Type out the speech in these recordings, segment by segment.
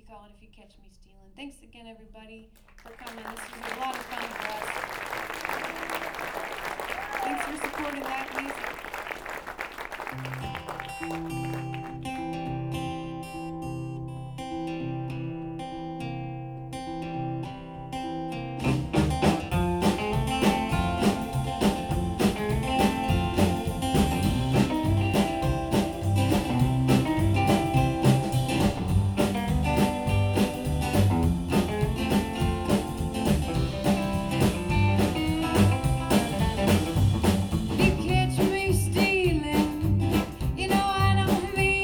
call it If You Catch Me Stealing. Thanks again, everybody, for coming. This was a lot of fun for us. Thanks for supporting that music. If you catch me stealing, you know I don't mean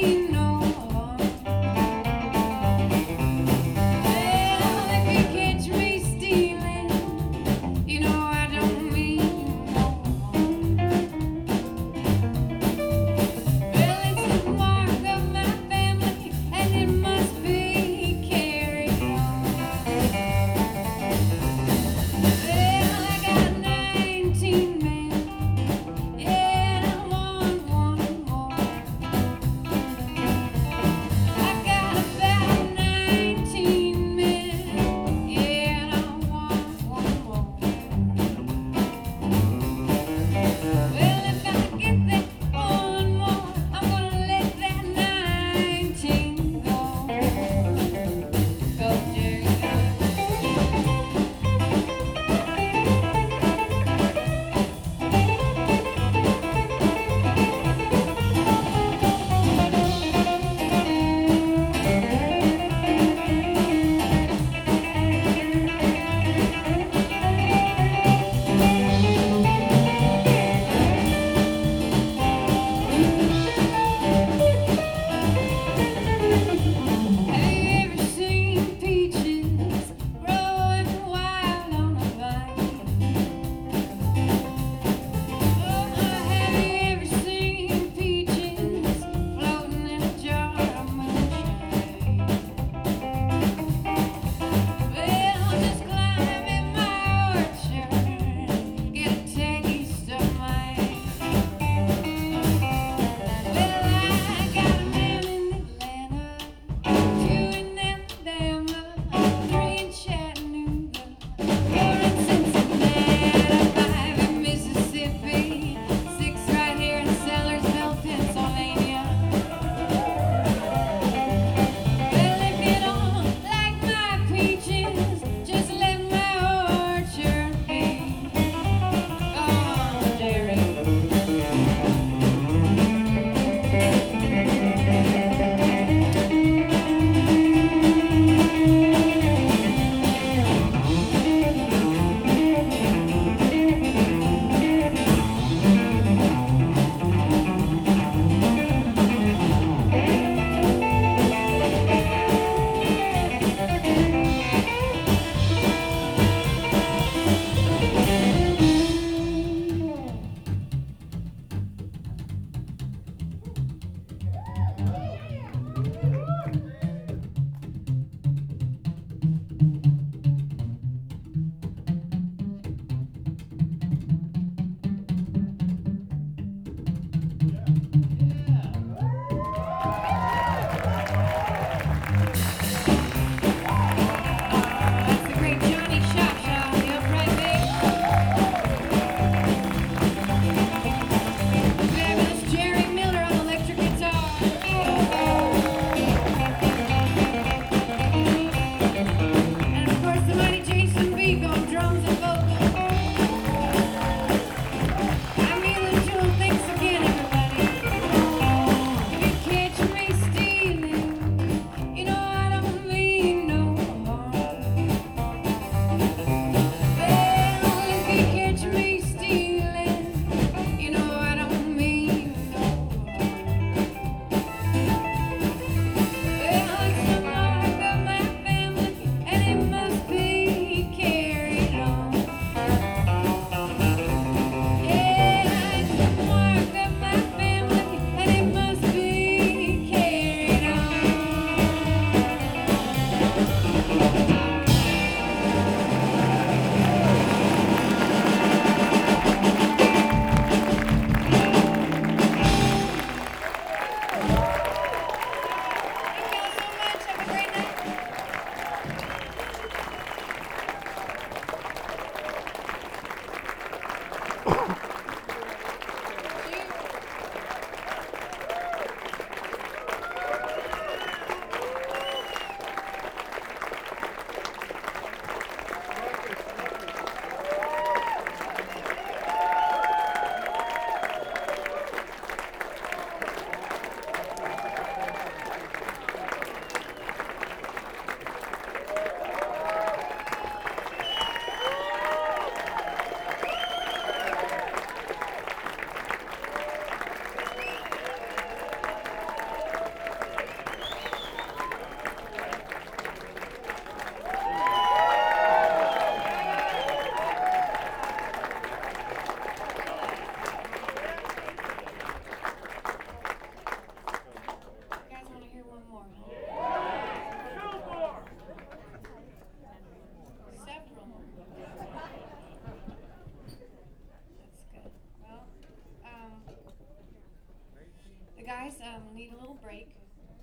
need a little break.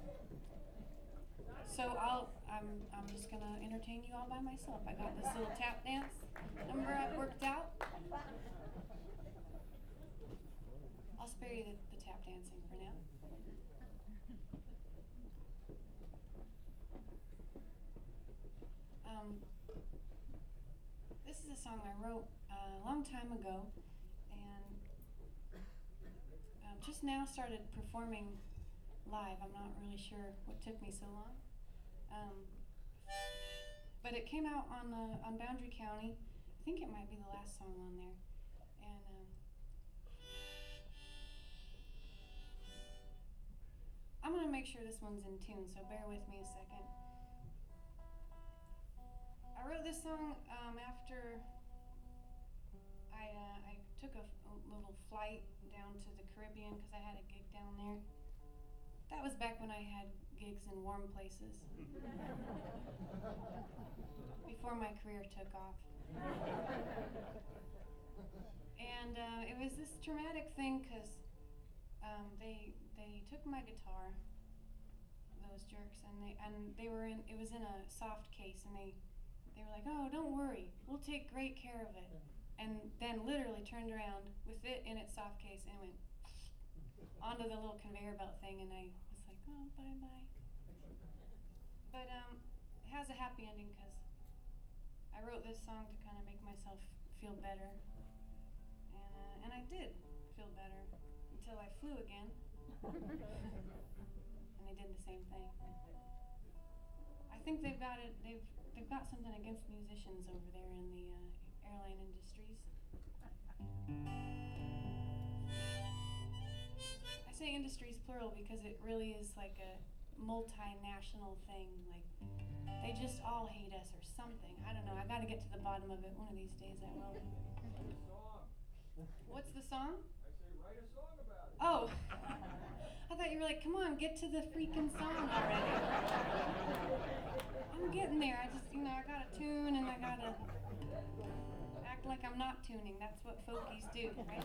So I'm just gonna entertain you all by myself. I got this little tap dance number I've worked out. I'll spare you the tap dancing for now. This is a song I wrote a long time ago, and just now started performing live. I'm not really sure what took me so long. But it came out on Boundary County. I think it might be the last song on there. And I'm gonna make sure this one's in tune, so bear with me a second. I wrote this song after I took a little flight down to the Caribbean because I had a gig down there. That was back when I had gigs in warm places. Before my career took off. And it was this traumatic thing because they took my guitar, those jerks, and they were in, it was in a soft case, and they were like, oh, don't worry, we'll take great care of it. And then literally turned around with it in its soft case and went onto the little conveyor belt thing, and I was like, oh, bye-bye. But it has a happy ending because I wrote this song to kind of make myself feel better. And I did feel better until I flew again. And they did the same thing. I think they've got something against musicians over there in the airline industries. I say industries plural because it really is like a multinational thing. Like they just all hate us or something. I don't know. I got to get to the bottom of it. One of these days I will. What's the song? I say write a song about it. Oh. I thought you were like, come on, get to the freaking song already. I'm getting there. I just, I got to tune and I got to act like I'm not tuning. That's what folkies do, right?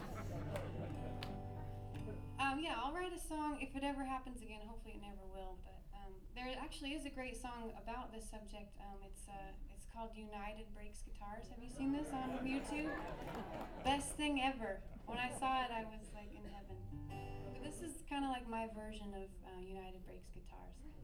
Yeah, I'll write a song if it ever happens again. Hopefully it never will. But there actually is a great song about this subject. It's called United Breaks Guitars. Have you seen this on YouTube? Best thing ever. When I saw it, I was like in heaven. But this is kind of like my version of United Breaks Guitars.